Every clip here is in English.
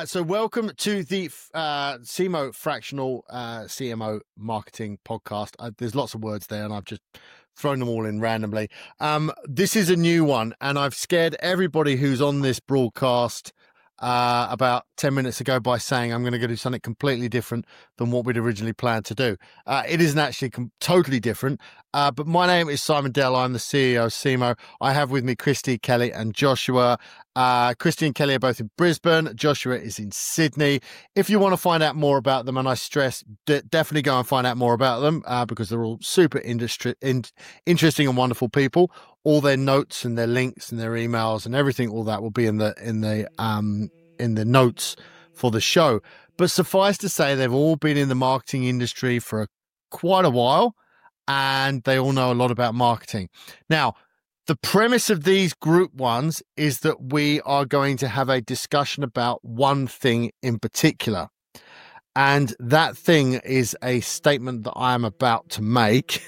So welcome to the CMO Fractional CMO Marketing Podcast. There's lots of words there, and I've just thrown them all in randomly. This is a new one, and I've scared everybody who's on this broadcast about 10 minutes ago by saying I'm going to go do something completely different than what we'd originally planned to do. It isn't actually totally different, but my name is Simon Dell. I'm the CEO of CMO. I have with me Christy, Kelly, and Joshua. Christy and Kelly are both in Brisbane. Joshua is in Sydney. If you want to find out more about them, and I stress, definitely go and find out more about them because they're all super interesting and wonderful people. All their notes and their links and their emails and everything, all that will be in the notes for the show. But suffice to say, they've all been in the marketing industry for quite a while, and they all know a lot about marketing. Now, the premise of these group ones is that we are going to have a discussion about one thing in particular. And that thing is a statement that I am about to make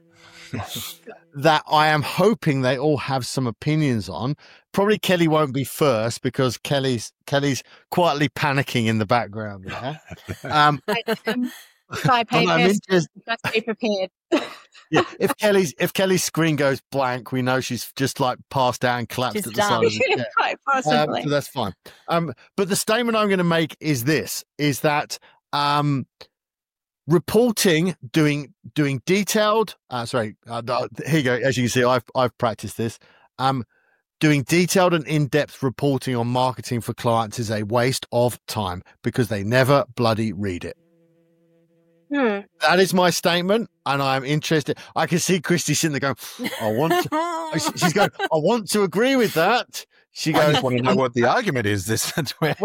that I am hoping they all have some opinions on. Probably Kelly won't be first because Kelly's quietly panicking in the background there. Let's be prepared. Yeah, if Kelly's screen goes blank, we know she's just like passed out and collapsed at the side of the chair. Quite possibly. So that's fine. But the statement I'm going to make is that reporting, doing detailed. Here you go. As you can see, I've practiced this. Doing detailed and in-depth reporting on marketing for clients is a waste of time because they never bloody read it. That is my statement, and I'm interested. I can see Christy sitting there going, she's going, I want to agree with that. She goes, I just want to know what the argument is. I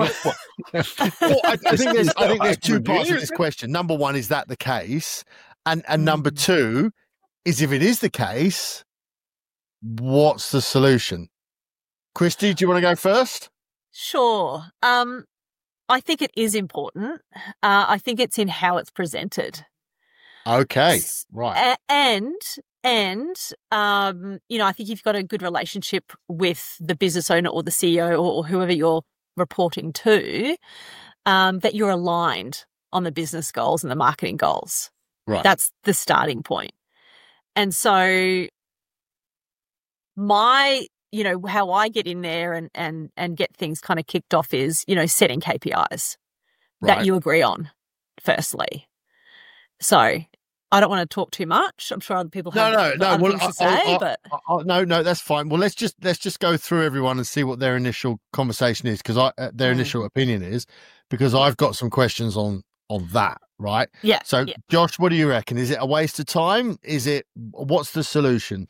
think there's two parts of this question. Number one, is that the case? And number two is, if it is the case, what's the solution? Christy, do you want to go first? Sure. I think it is important. I think it's in how it's presented. Okay, right. And I think you've got a good relationship with the business owner or the CEO or whoever you're reporting to, that you're aligned on the business goals and the marketing goals. Right. That's the starting point. And so how I get in there and get things kind of kicked off is, setting KPIs that you agree on, firstly. So I don't want to talk too much. I'm sure other people have other things to say, but no, that's fine. Well, let's just go through everyone and see what their initial conversation is, because their initial opinion is, because I've got some questions on that, right? Yeah. So, Josh, what do you reckon? Is it a waste of time? What's the solution?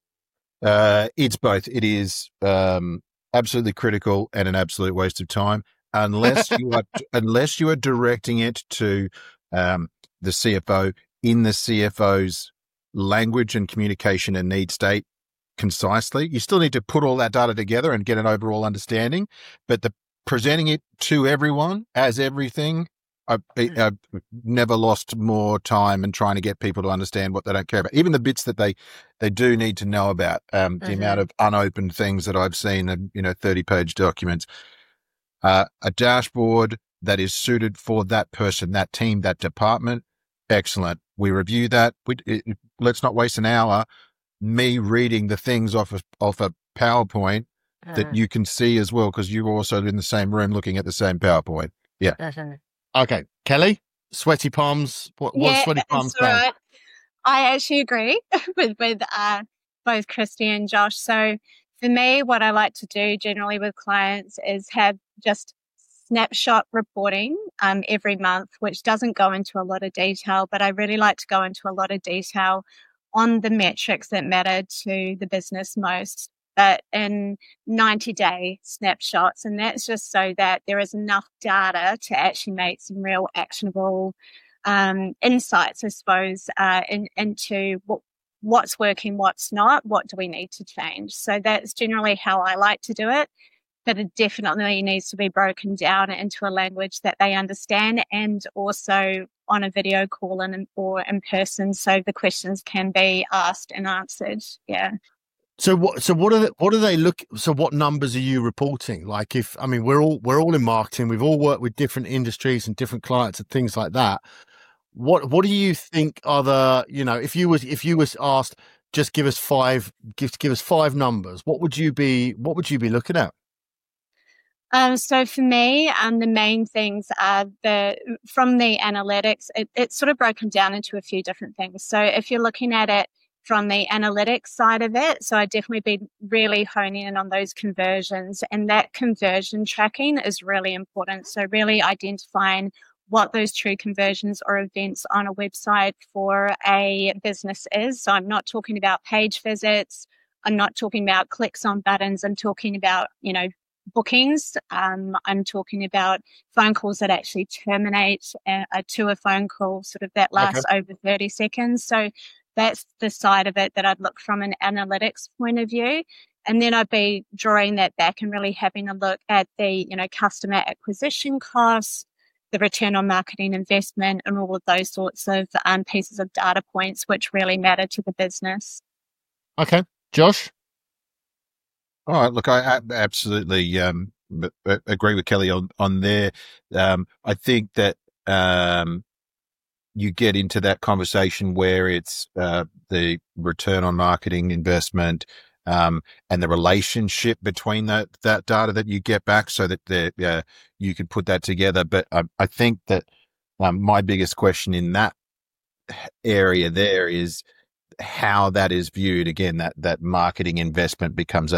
It's both. It is absolutely critical and an absolute waste of time, unless you are directing it to the CFO in the CFO's language and communication and need state concisely. You still need to put all that data together and get an overall understanding, but presenting it to everyone as everything. I've never lost more time in trying to get people to understand what they don't care about. Even the bits that they do need to know about, the amount of unopened things that I've seen in 30-page documents. A dashboard that is suited for that person, that team, that department, excellent. We review that. Let's not waste an hour me reading the things off a PowerPoint that you can see as well, because you're also in the same room looking at the same PowerPoint. Yeah. Okay, Kelly, sweaty palms. What's sweaty palms? Right. I actually agree with both Christy and Josh. So for me, what I like to do generally with clients is have just snapshot reporting every month, which doesn't go into a lot of detail, but I really like to go into a lot of detail on the metrics that matter to the business most, but in 90-day snapshots. And that's just so that there is enough data to actually make some real actionable insights, I suppose, into what's working, what's not, what do we need to change. So that's generally how I like to do it. But it definitely needs to be broken down into a language that they understand, and also on a video call or in person, so the questions can be asked and answered. Yeah. So what do they look? So what numbers are you reporting? Like we're all in marketing. We've all worked with different industries and different clients and things like that. What do you think are the, if you was asked, just give us five numbers, what would you be looking at? So for me, the main things are from the analytics, it's sort of broken down into a few different things. So if you're looking at it from the analytics side of it, so I'd definitely be really honing in on those conversions, and that conversion tracking is really important. So really identifying what those true conversions or events on a website for a business is. So I'm not talking about page visits. I'm not talking about clicks on buttons. I'm talking about, bookings. I'm talking about phone calls that actually terminate to a phone call, sort of that lasts over 30 seconds. So that's the side of it that I'd look from an analytics point of view. And then I'd be drawing that back and really having a look at the, customer acquisition costs, the return on marketing investment, and all of those sorts of pieces of data points which really matter to the business. Okay. Josh? All right. Look, I absolutely agree with Kelly on there. I think that you get into that conversation where it's the return on marketing investment and the relationship between that data that you get back, so that you can put that together. But I think that my biggest question in that area there is how that is viewed. Again, that marketing investment becomes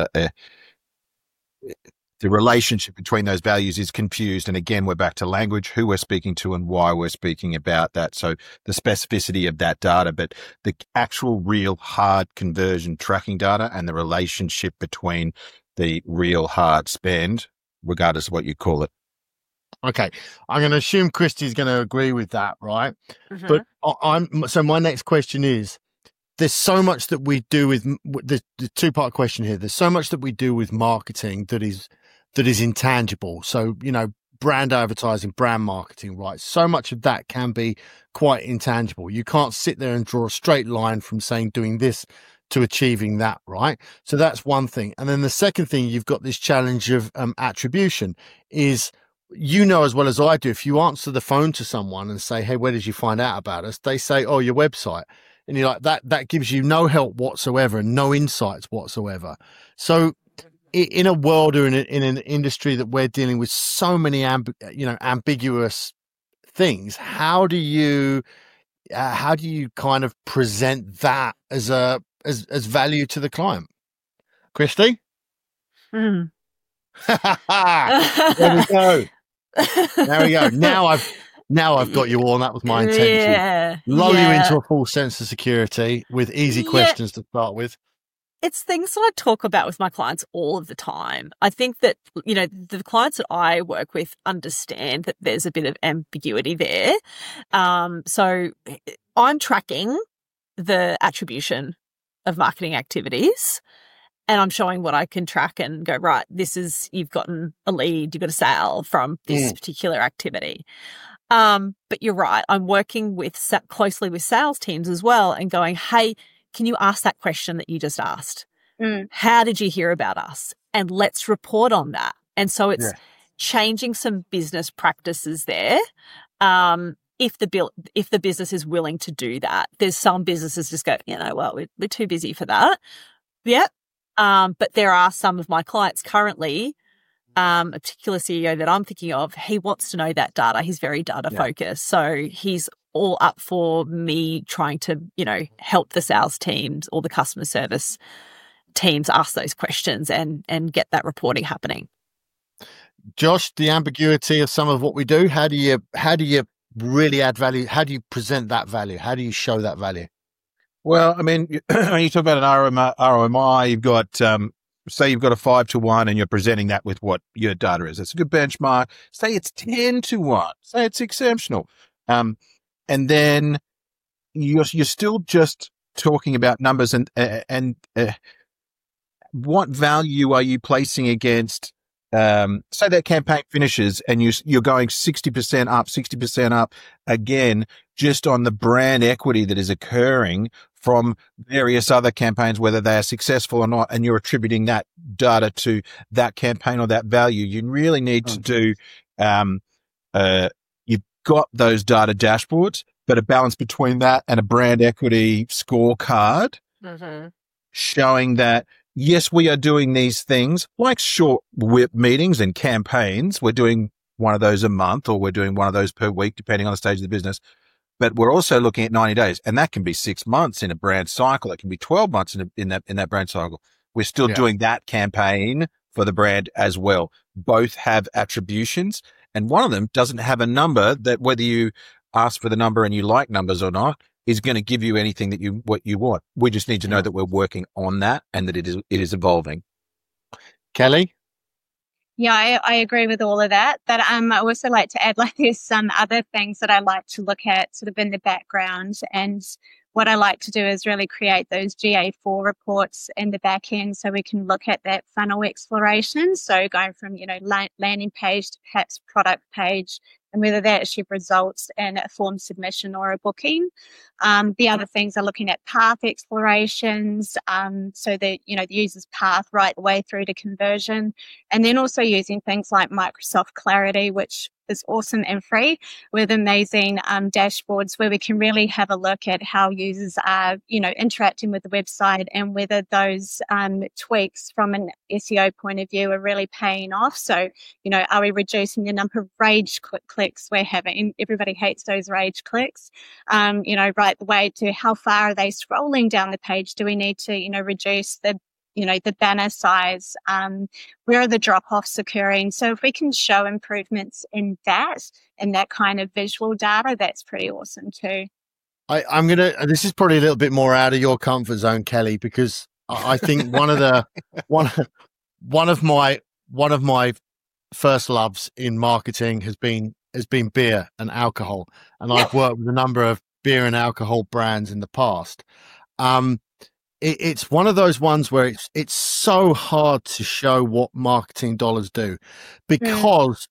the relationship between those values is confused. And again, we're back to language, who we're speaking to and why we're speaking about that. So the specificity of that data, but the actual real hard conversion tracking data and the relationship between the real hard spend, regardless of what you call it. Okay. I'm going to assume Christy's going to agree with that, right? Mm-hmm. But so my next question is, there's so much that we do with the two-part question here. There's so much that we do with marketing that is intangible. So, brand advertising, brand marketing, right? So much of that can be quite intangible. You can't sit there and draw a straight line from saying doing this to achieving that, right? So that's one thing. And then the second thing, you've got this challenge of attribution is, as well as I do, if you answer the phone to someone and say, hey, where did you find out about us? They say, oh, your website. And you're like, that gives you no help whatsoever, no insights whatsoever. So in a world or in an industry that we're dealing with so many ambiguous things, how do you kind of present that as value to the client? Christy? Mm. There we go. There we go. Now I've got you all, and that was my intention. Lull you into a full sense of security with easy questions to start with. It's things that I talk about with my clients all of the time. I think that, the clients that I work with understand that there's a bit of ambiguity there. So I'm tracking the attribution of marketing activities, and I'm showing what I can track and go, right, you've gotten a lead, you've got a sale from this particular activity. But you're right. I'm working closely with sales teams as well and going, hey, can you ask that question that you just asked? How did you hear about us? And let's report on that. And so it's changing some business practices there. If the business is willing to do that, there's some businesses just go, we're too busy for that. Yeah. But there are some of my clients currently, a particular CEO that I'm thinking of, he wants to know that data. He's very data focused. So he's all up for me trying to, help the sales teams or the customer service teams ask those questions and get that reporting happening. Josh, the ambiguity of some of what we do, how do you really add value? How do you present that value? How do you show that value? Well, I mean, when you talk about an ROMI, you've got, say you've got a 5-to-1 and you're presenting that with what your data is. It's a good benchmark. Say it's 10-to-1. Say it's exceptional. And then you're still just talking about numbers and what value are you placing against, say that campaign finishes and you're going 60% up again, just on the brand equity that is occurring from various other campaigns, whether they are successful or not, and you're attributing that data to that campaign or that value. You really need to do, you've got those data dashboards, but a balance between that and a brand equity scorecard showing that, yes, we are doing these things like short whip meetings and campaigns. We're doing one of those a month, or we're doing one of those per week, depending on the stage of the business. But we're also looking at 90 days, and that can be 6 months in a brand cycle. It can be 12 months in that brand cycle. We're still doing that campaign for the brand as well. Both have attributions, and one of them doesn't have a number that, whether you ask for the number and you like numbers or not, is going to give you anything that what you want. We just need to know that we're working on that and that it is evolving. Kelly? Yeah, I agree with all of that. But I also like to add, like, there's some other things that I like to look at sort of in the background. And what I like to do is really create those GA4 reports in the back end, so we can look at that funnel exploration. So going from, landing page to perhaps product page, and whether that actually results in a form submission or a booking. The other things are looking at path explorations, so that, the user's path right the way through to conversion. And then also using things like Microsoft Clarity, which is awesome and free, with amazing dashboards where we can really have a look at how users are, interacting with the website, and whether those tweaks from an SEO point of view are really paying off. So, are we reducing the number of rage clicks we're having? Everybody hates those rage clicks. Right the way to how far are they scrolling down the page? Do we need to, reduce the banner size? Where are the drop-offs occurring? So if we can show improvements in that and that kind of visual data, that's pretty awesome too. This is probably a little bit more out of your comfort zone, Kelly, because I think one of my first loves in marketing has been beer and alcohol, and I've worked with a number of beer and alcohol brands in the past. It's one of those ones where it's so hard to show what marketing dollars do, because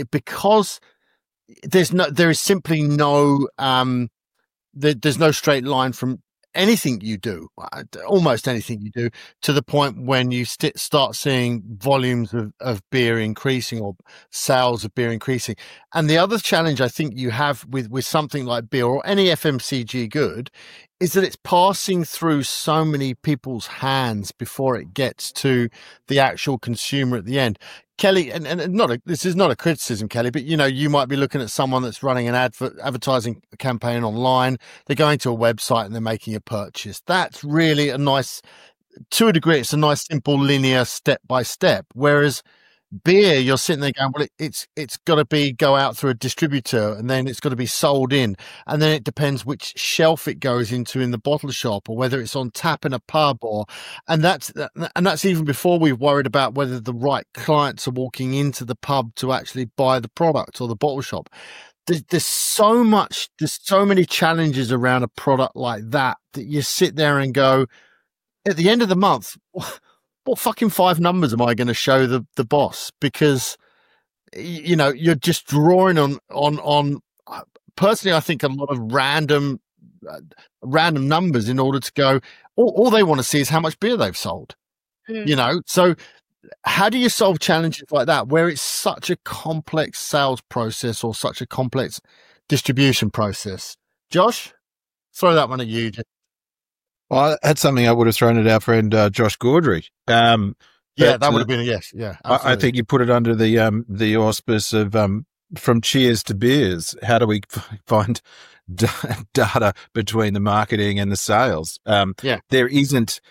there is simply no there's no straight line from anything you do, almost anything you do, to the point when you start seeing volumes of beer increasing or sales of beer increasing. And the other challenge I think you have with something like beer or any FMCG good is that it's passing through so many people's hands before it gets to the actual consumer at the end. Kelly, and this is not a criticism, Kelly, but you might be looking at someone that's running an advertising campaign online. They're going to a website and they're making a purchase. That's really to a degree, it's a nice, simple, linear step by step. Whereas beer, you're sitting there going, well, it's got to go out through a distributor, and then it's got to be sold in, and then it depends which shelf it goes into in the bottle shop, or whether it's on tap in a pub, and that's even before we've worried about whether the right clients are walking into the pub to actually buy the product or the bottle shop. There's so many challenges around a product like that you sit there and go, at the end of the month, what fucking 5 numbers am I going to show the boss? Because, you're just drawing on personally, I think a lot of random numbers in order to go, all they want to see is how much beer they've sold, So how do you solve challenges like that, where it's such a complex sales process or such a complex distribution process? Josh, throw that one at you. Well, that's something I would have thrown at our friend Josh Gaudry. That would have been a yes. Yeah, I think you put it under the auspice of from cheers to beers. How do we find data between the marketing and the sales? There isn't.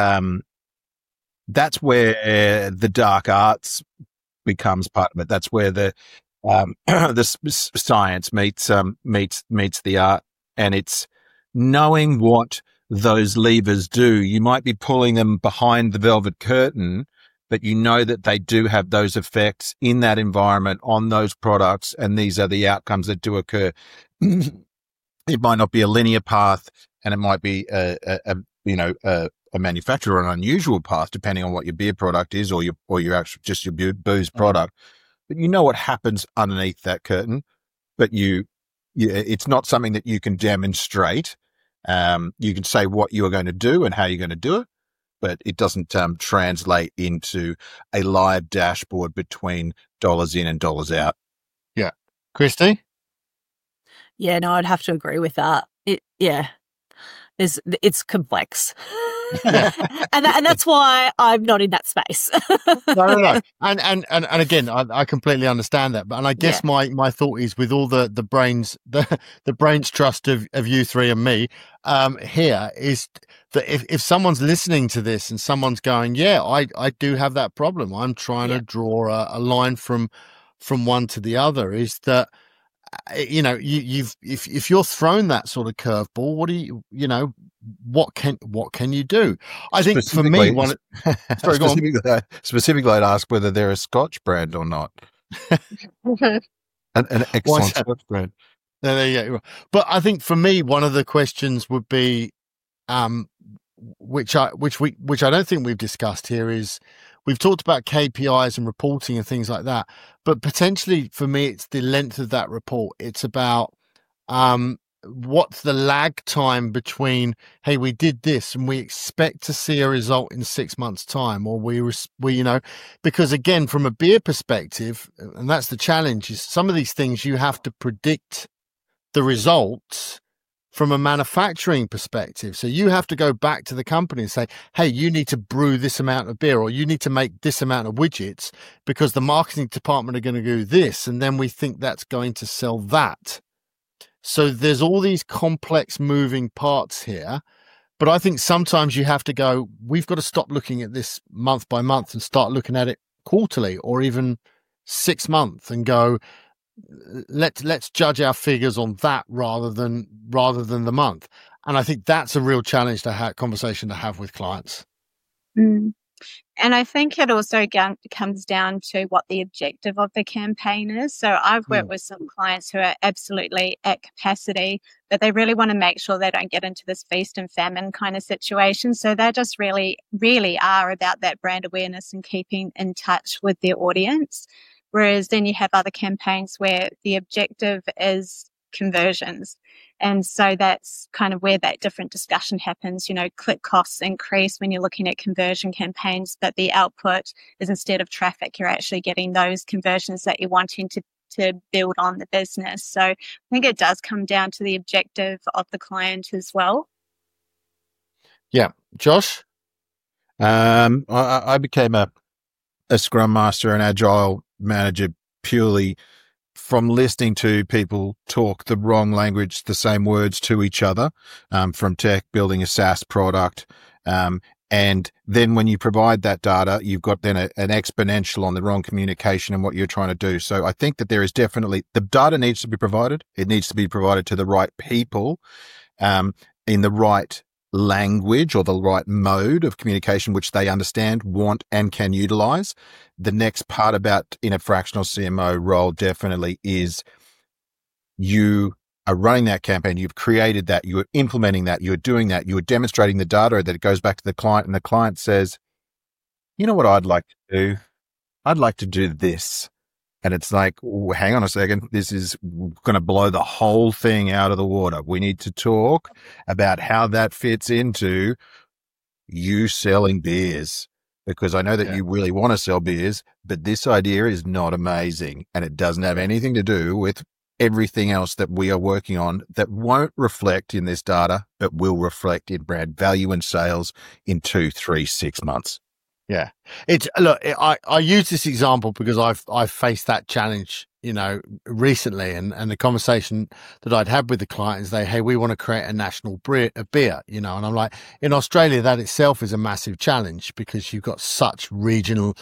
That's where the dark arts becomes part of it. That's where the science meets the art, and it's knowing what those levers do. You might be pulling them behind the velvet curtain, but you know that they do have those effects in that environment on those products, and these are the outcomes that do occur. It might not be a linear path, and it might be a manufacturer or an unusual path, depending on what your beer product is, or your actual just your booze product. But you know what happens underneath that curtain, but it's not something that you can demonstrate. You can say what you are going to do and how you're going to do it, but it doesn't translate into a live dashboard between dollars in and dollars out. Yeah. Christy? Yeah, no, I'd have to agree with that. It's complex. and that's why I'm not in that space. No. And again, I completely understand that. But I guess my thought is, with all the brains, the brains trust of you three and me, here is that if someone's listening to this and someone's going, I do have that problem. I'm trying to draw a line from one to the other, is that, if you're thrown that sort of curveball, what can you do? I think for me, specifically, I'd ask whether they're a Scotch brand or not. an excellent Scotch brand. There you go. But I think for me, one of the questions would be, which I don't think we've discussed here, is we've talked about KPIs and reporting and things like that, but potentially for me, it's the length of that report. It's about what's the lag time between, hey, we did this and we expect to see a result in 6 months' time, or we because again, from a beer perspective, and that's the challenge, is some of these things you have to predict the results from a manufacturing perspective. So you have to go back to the company and say, hey, you need to brew this amount of beer, or you need to make this amount of widgets because the marketing department are going to do this. And then we think that's going to sell that. So there's all these complex moving parts here. But I think sometimes you have to go, we've got to stop looking at this month by month and start looking at it quarterly or even 6 months and go, let's judge our figures on that rather than the month. And I think that's a real challenge conversation to have with clients. And I think it also comes down to what the objective of the campaign is. So I've worked with some clients who are absolutely at capacity, but they really want to make sure they don't get into this feast and famine kind of situation. So they just really, really are about that brand awareness and keeping in touch with their audience. Whereas then you have other campaigns where the objective is conversions. And so that's kind of where that different discussion happens. Click costs increase when you're looking at conversion campaigns, but the output is, instead of traffic, you're actually getting those conversions that you're wanting to build on the business. So I think it does come down to the objective of the client as well. Yeah. Josh? I became a Scrum Master and Agile manager purely from listening to people talk the wrong language, the same words to each other, from tech, building a SaaS product. And then when you provide that data, you've got then an exponential on the wrong communication and what you're trying to do. So I think that there is definitely, the data needs to be provided. It needs to be provided to the right people, in the right language or the right mode of communication, which they understand, want, and can utilize. The next part about in a fractional CMO role definitely is you are running that campaign. You've created that. You're implementing that. You're doing that. You're demonstrating the data that it goes back to the client, and the client says, you know what I'd like to do? I'd like to do this. And it's like, hang on a second, this is going to blow the whole thing out of the water. We need to talk about how that fits into you selling beers, because I know that you really want to sell beers, but this idea is not amazing. And it doesn't have anything to do with everything else that we are working on that won't reflect in this data, but will reflect in brand value and sales in 2, 3, 6 months. Yeah, I use this example because I've faced that challenge, recently, and the conversation that I'd had with the client is hey, we want to create a national beer, and I'm like, in Australia, that itself is a massive challenge because you've got such regional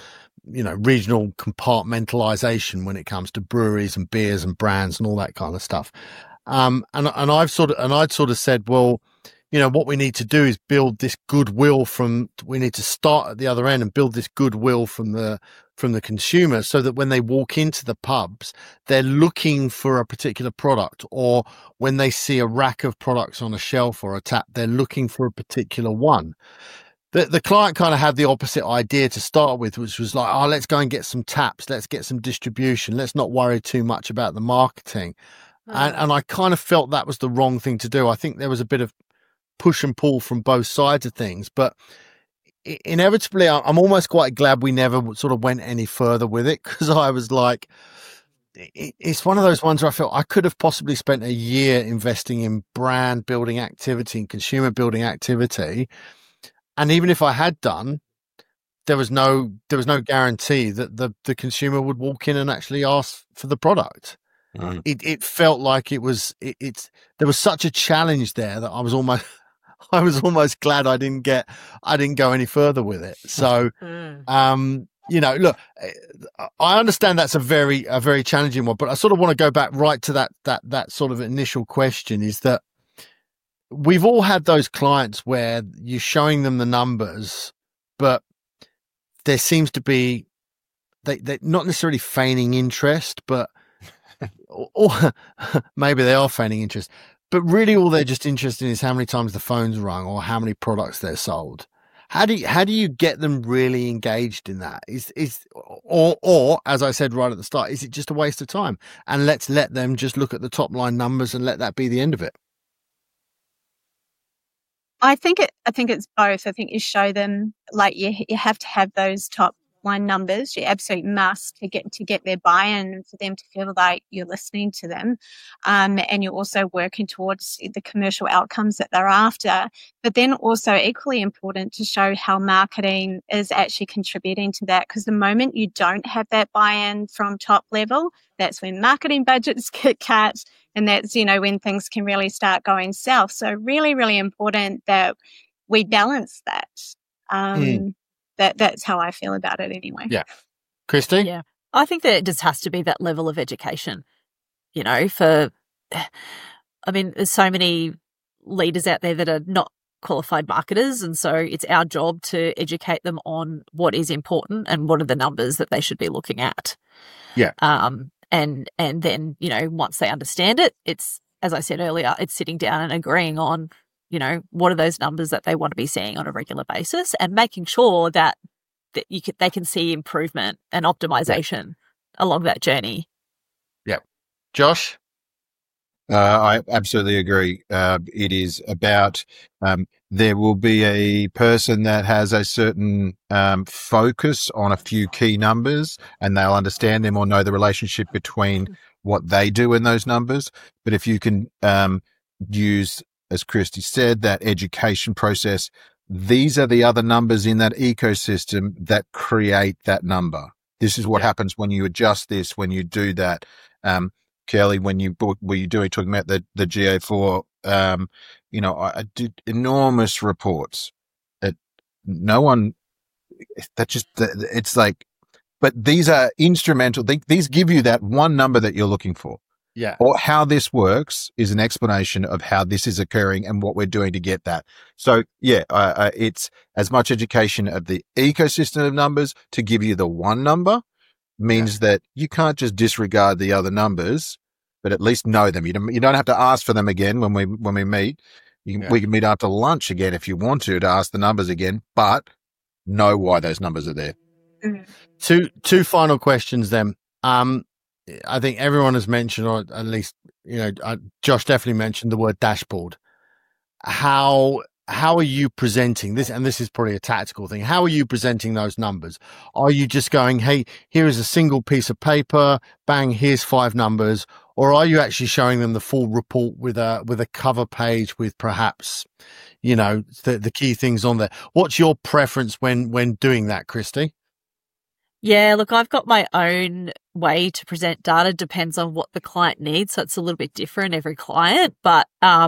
compartmentalization when it comes to breweries and beers and brands and all that kind of stuff. And I'd sort of said, well, what we need to do is build this goodwill we need to start at the other end and build this goodwill from the consumer, so that when they walk into the pubs, they're looking for a particular product, or when they see a rack of products on a shelf or a tap, they're looking for a particular one. The client kind of had the opposite idea to start with, which was like, let's go and get some taps. Let's get some distribution. Let's not worry too much about the marketing. And I kind of felt that was the wrong thing to do. I think there was a bit of push and pull from both sides of things, but inevitably I'm almost quite glad we never sort of went any further with it, because I was like, it's one of those ones where I felt I could have possibly spent a year investing in brand building activity and consumer building activity, and even if I had done, there was no guarantee that the consumer would walk in and actually ask for the product. It felt like there was such a challenge there that I was almost glad I didn't go any further with it. So, look, I understand that's a very challenging one, but I sort of want to go back right to that sort of initial question, is that we've all had those clients where you're showing them the numbers, but there seems to be they're not necessarily feigning interest, but or maybe they are feigning interest, but really all they're just interested in is how many times the phone's rung or how many products they're sold. How do you get them really engaged in that? Or as I said right at the start, is it just a waste of time? And let's let them just look at the top line numbers and let that be the end of it. I think it's both. I think you show them, like, you have to have those top line numbers. You absolutely must to get their buy-in and for them to feel like you're listening to them, and you're also working towards the commercial outcomes that they're after. But then also equally important to show how marketing is actually contributing to that, because the moment you don't have that buy-in from top level, that's when marketing budgets get cut, and that's when things can really start going south. So really, really important that we balance that. That's how I feel about it anyway. Yeah. Christy? Yeah. I think that it just has to be that level of education, there's so many leaders out there that are not qualified marketers, and so it's our job to educate them on what is important and what are the numbers that they should be looking at. Yeah. And then, once they understand it, it's, as I said earlier, it's sitting down and agreeing on what are those numbers that they want to be seeing on a regular basis, and making sure that they can see improvement and optimization along that journey. Yeah. Josh? I absolutely agree. It is about, there will be a person that has a certain focus on a few key numbers, and they'll understand them or know the relationship between what they do in those numbers. But if you can use, as Christy said, that education process, these are the other numbers in that ecosystem that create that number. This is what happens when you adjust this, when you do that. Kelly, when you were you talking about the GA4, I did enormous reports that no one, it's like, but these are instrumental. These give you that one number that you're looking for. Yeah. Or how this works is an explanation of how this is occurring and what we're doing to get that. So it's as much education of the ecosystem of numbers to give you the one number means that you can't just disregard the other numbers, but at least know them. You don't have to ask for them again when we meet. We can meet after lunch again if you want to ask the numbers again, but know why those numbers are there. Two final questions then. I think everyone has mentioned, or at least, Josh definitely mentioned the word dashboard. How are you presenting this? And this is probably a tactical thing. How are you presenting those numbers? Are you just going, hey, here is a single piece of paper, bang, here's 5 numbers? Or are you actually showing them the full report with a cover page with perhaps, the key things on there? What's your preference when doing that, Christy? Yeah, look, I've got my own way to present data. Depends on what the client needs. So it's a little bit different every client, but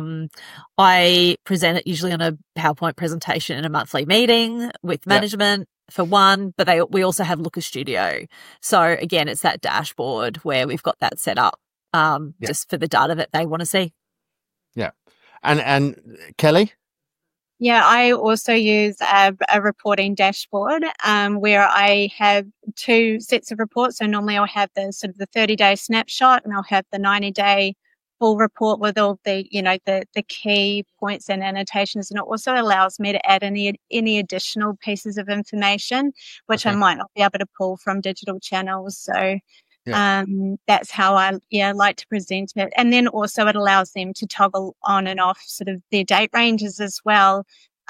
I present it usually on a PowerPoint presentation in a monthly meeting with management for one, but we also have Looker Studio. So again, it's that dashboard where we've got that set up just for the data that they want to see. Yeah. And Kelly? Yeah, I also use a reporting dashboard where I have 2 sets of reports. So normally I'll have the sort of the 30-day snapshot, and I'll have the 90-day full report with all the, the key points and annotations. And it also allows me to add any additional pieces of information, which I might not be able to pull from digital channels. So That's how I like to present it. And then also it allows them to toggle on and off sort of their date ranges as well.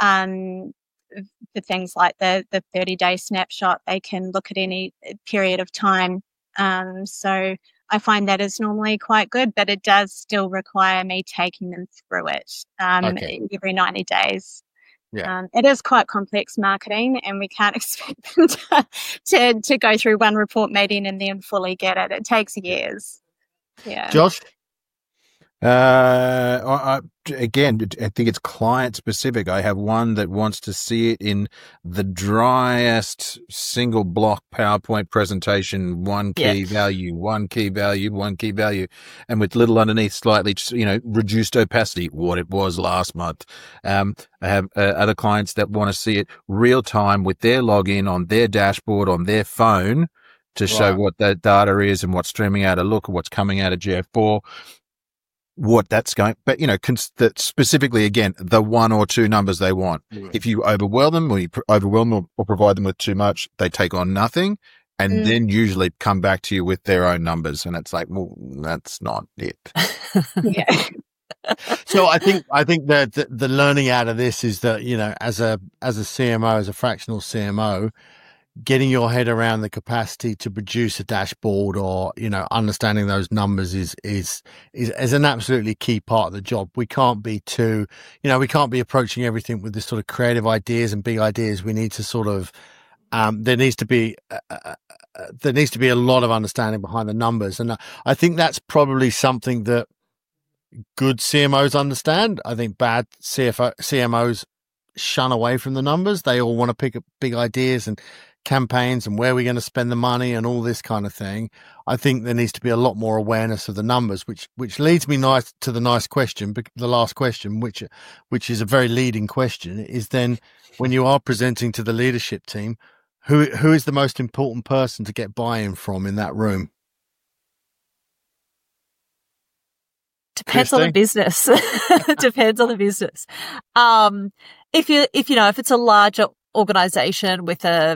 For things like the 30-day snapshot, they can look at any period of time. So I find that is normally quite good, but it does still require me taking them through it every 90 days. Yeah. It is quite complex marketing, and we can't expect them to go through one report meeting and then fully get it. It takes years. Yeah. Josh? Again, I think it's client specific. I have one that wants to see it in the driest single block PowerPoint presentation, one key value, and with little underneath slightly, reduced opacity, what it was last month. I have other clients that want to see it real time with their login on their dashboard on their phone to show what that data is and what's streaming out of Looker, what's coming out of GF4. What that's going, but that specifically again, the one or two numbers they want. If you overwhelm them or provide them with too much, they take on nothing and then usually come back to you with their own numbers. And it's like, well, that's not it. Yeah. So I think that the learning out of this is that, as a CMO, as a fractional CMO, getting your head around the capacity to produce a dashboard or, understanding those numbers is an absolutely key part of the job. We can't be we can't be approaching everything with this sort of creative ideas and big ideas. We need to sort of, there needs to be a lot of understanding behind the numbers. And I think that's probably something that good CMOs understand. I think bad CMOs shun away from the numbers. They all want to pick up big ideas and campaigns and where we're going to spend the money and all this kind of thing. I think there needs to be a lot more awareness of the numbers, which leads me to the last question, which is a very leading question, is then when you are presenting to the leadership team, who is the most important person to get buy-in from in that room? Depends on the business. Depends on the business. If it's a larger organization with a,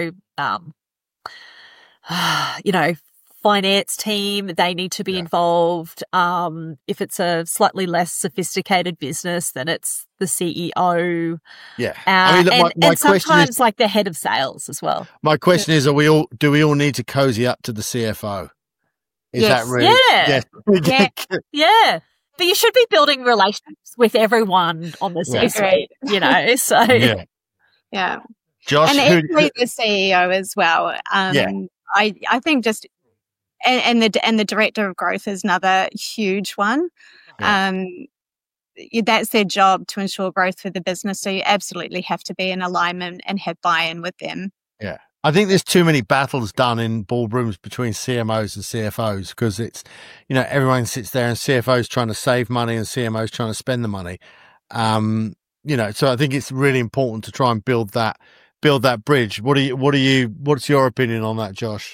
finance team, they need to be involved. If it's a slightly less sophisticated business, then it's the CEO. Yeah. And sometimes like the head of sales as well. My question is, do we all need to cozy up to the CFO? Is that really? Yeah. Yeah. But you should be building relationships with everyone on the C-suite, so. Yeah. Josh, and equally the CEO as well. I think just and the director of growth is another huge one. Yeah. That's their job to ensure growth for the business. So you absolutely have to be in alignment and have buy-in with them. Yeah. I think there's too many battles done in boardrooms between CMOs and CFOs because it's, everyone sits there and CFOs trying to save money and CMOs trying to spend the money. So I think it's really important to try and build that bridge. What's your opinion on that, Josh?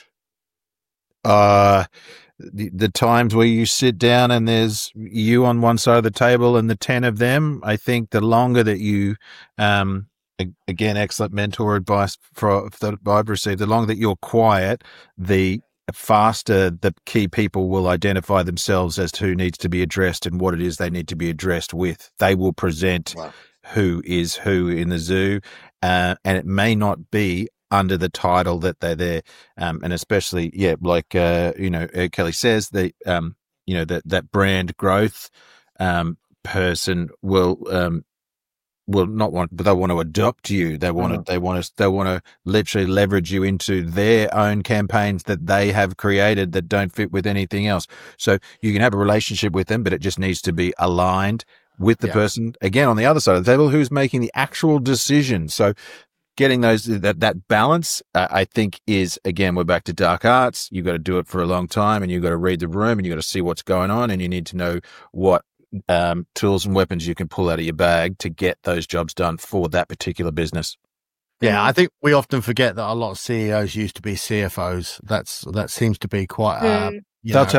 The times where you sit down and there's you on one side of the table and the 10 of them, I think the longer that you, again, excellent mentor advice that I've received, the longer that you're quiet, the faster the key people will identify themselves as to who needs to be addressed and what it is they need to be addressed with. They will present who is who in the zoo, and it may not be under the title that they're there. And especially, like, Kelly says, that brand growth person will not want, but they want to adopt you. They want to literally leverage you into their own campaigns that they have created that don't fit with anything else. So you can have a relationship with them, but it just needs to be aligned with the person, again, on the other side of the table, who's making the actual decision. So getting that balance, I think is, again, we're back to dark arts. You've got to do it for a long time and you've got to read the room and you've got to see what's going on and you need to know what tools and weapons you can pull out of your bag to get those jobs done for that particular business. Yeah, I think we often forget that a lot of CEOs used to be CFOs. That seems to be quite. They'll tell you.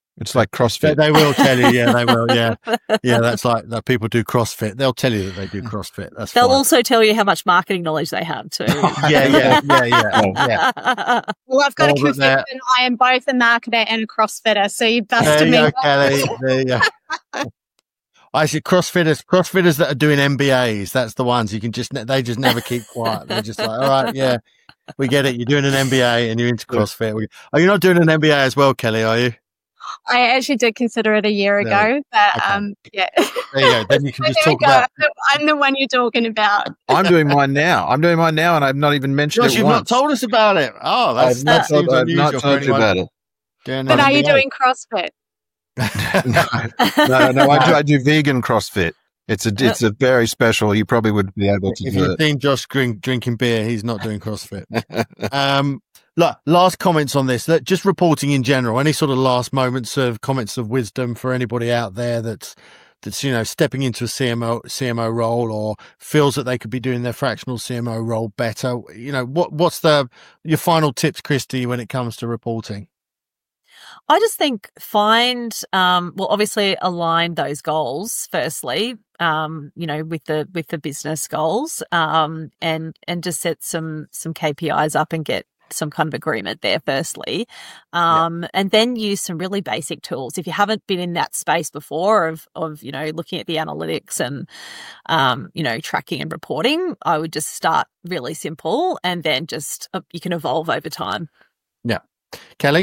It's like CrossFit. They will tell you, yeah, they will, yeah. Yeah, that's like that people do CrossFit. They'll tell you that they do CrossFit. They'll fine. also tell you how much marketing knowledge they have too. Yeah. Well, I've got to confess that I am both a marketer and a CrossFitter, so you busted me. There you go, Kelly. There you go. I see CrossFitters that are doing MBAs. That's the ones they just never keep quiet. They're just like, all right, yeah, we get it. You're doing an MBA and you're into CrossFit. Are you not doing an MBA as well, Kelly? Are you? I actually did consider it a year ago, but yeah. There you go. Then you can just talk about. I'm the one you're talking about. I'm doing mine now, and I've not even mentioned it you've once. not told us about it. Oh, I've not told you about it. But are you doing CrossFit? No. I do vegan CrossFit. It's a very special. You probably would be able to do it. If you've seen Josh drinking beer, he's not doing CrossFit. Look, last comments on this. Just reporting in general. Any sort of last moments of comments of wisdom for anybody out there that's stepping into a CMO role or feels that they could be doing their fractional CMO role better. What's your final tips, Christy, when it comes to reporting? I just think obviously align those goals firstly, with the business goals, and just set some KPIs up and get some kind of agreement there firstly, and then use some really basic tools. If you haven't been in that space before of looking at the analytics and tracking and reporting, I would just start really simple and then just you can evolve over time. Yeah. Kelly?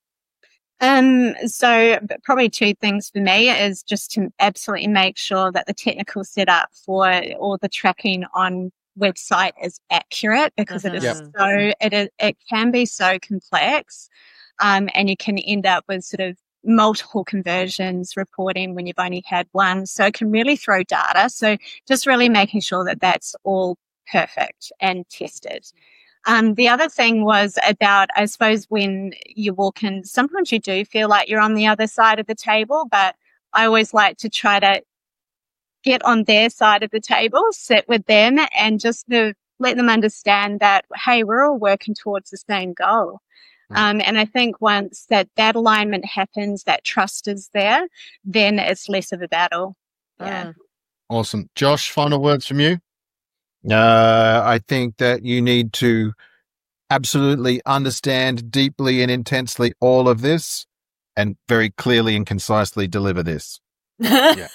So probably two things for me is just to absolutely make sure that the technical setup for all the tracking on website is accurate, because it can be so complex, and you can end up with sort of multiple conversions reporting when you've only had one. So it can really throw data. So just really making sure that that's all perfect and tested. The other thing was about, I suppose, when you walk in, sometimes you do feel like you're on the other side of the table, but I always like to try to get on their side of the table, sit with them and just let them understand that, hey, we're all working towards the same goal. And I think once that alignment happens, that trust is there, then it's less of a battle. Yeah. Awesome. Josh, final words from you? I think that you need to absolutely understand deeply and intensely all of this and very clearly and concisely deliver this. Yeah.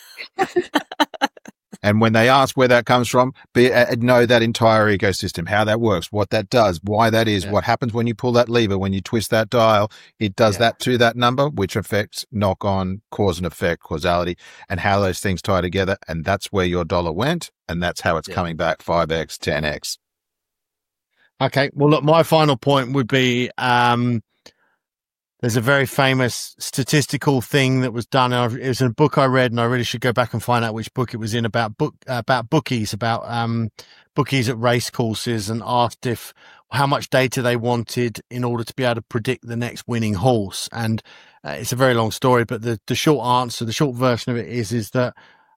And when they ask where that comes from, know that entire ecosystem, how that works, what that does, why that is, what happens when you pull that lever, when you twist that dial, it does that to that number, which affects knock-on, cause and effect, causality, and how those things tie together. And that's where your dollar went, and that's how it's coming back 5x, 10x. Okay. Well, look, my final point would be there's a very famous statistical thing that was done. It was in a book I read, and I really should go back and find out which book it was in, about bookies at race courses, and asked how much data they wanted in order to be able to predict the next winning horse. And it's a very long story, but the short answer, the short version of it is that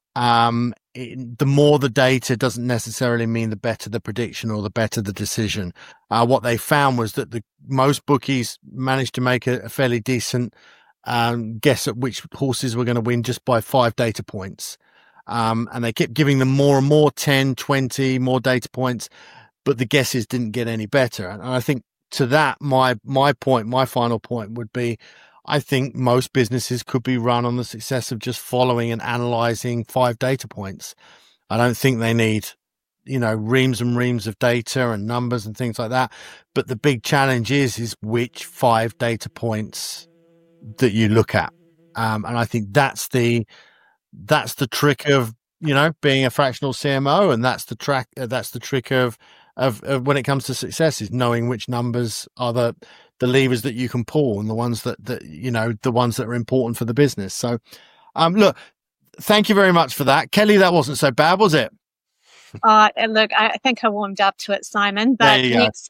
the more the data doesn't necessarily mean the better the prediction or the better the decision. What they found was that most bookies managed to make a fairly decent guess at which horses were going to win just by 5 data points. And they kept giving them more and more, 10, 20 more data points, but the guesses didn't get any better. And I think to that, my final point would be, I think most businesses could be run on the success of just following and analyzing 5 data points. I don't think they need, reams and reams of data and numbers and things like that. But the big challenge is which 5 data points that you look at. And I think that's the trick of, being a fractional CMO. And that's the trick of when it comes to success, is knowing which numbers are the levers that you can pull and the ones that the ones that are important for the business. So, look, thank you very much for that. Kelly, that wasn't so bad, was it? And look, I think I warmed up to it, Simon, but next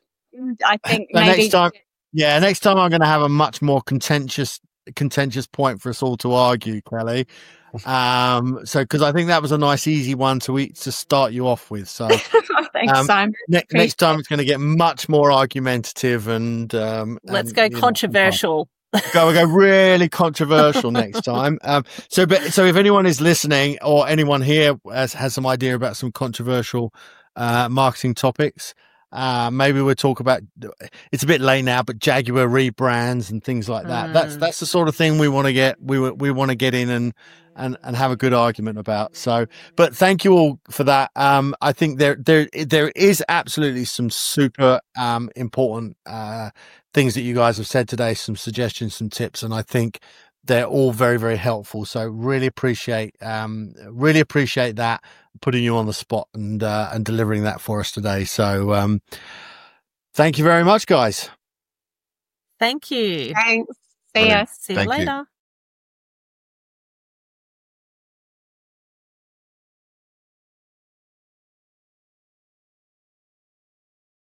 time I'm going to have a much more contentious point for us all to argue, Kelly. Because I think that was a nice, easy one to start you off with. So thanks, Simon. Next time it's going to get much more argumentative and let's go controversial. We'll go really controversial next time. So if anyone is listening or anyone here has some idea about some controversial marketing topics, maybe we'll talk about. It's a bit late now, but Jaguar rebrands and things like that. That's the sort of thing we want to get. We want to get in and have a good argument about. So, but thank you all for that. I think there is absolutely some super important things that you guys have said today, some suggestions, some tips, and I think they're all very, very helpful. So really appreciate that, putting you on the spot and delivering that for us today. So thank you very much, guys. Thank you. Thanks. See ya. See you later.